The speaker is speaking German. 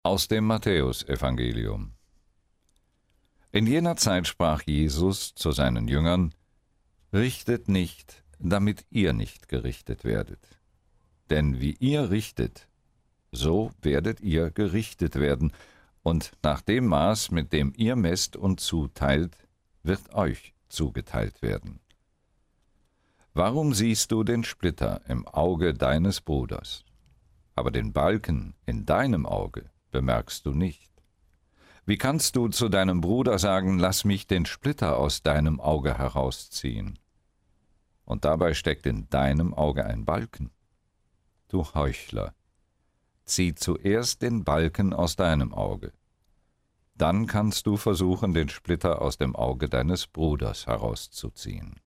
Aus dem Matthäusevangelium. In jener Zeit sprach Jesus zu seinen Jüngern: Richtet nicht, damit ihr nicht gerichtet werdet. Denn wie ihr richtet, so werdet ihr gerichtet werden, und nach dem Maß, mit dem ihr messt und zuteilt, wird euch zugeteilt werden. Warum siehst du den Splitter im Auge deines Bruders, aber den Balken in deinem Auge bemerkst du nicht? Wie kannst du zu deinem Bruder sagen: Lass mich den Splitter aus deinem Auge herausziehen, und dabei steckt in deinem Auge ein Balken? Du Heuchler, zieh zuerst den Balken aus deinem Auge, dann kannst du versuchen, den Splitter aus dem Auge deines Bruders herauszuziehen.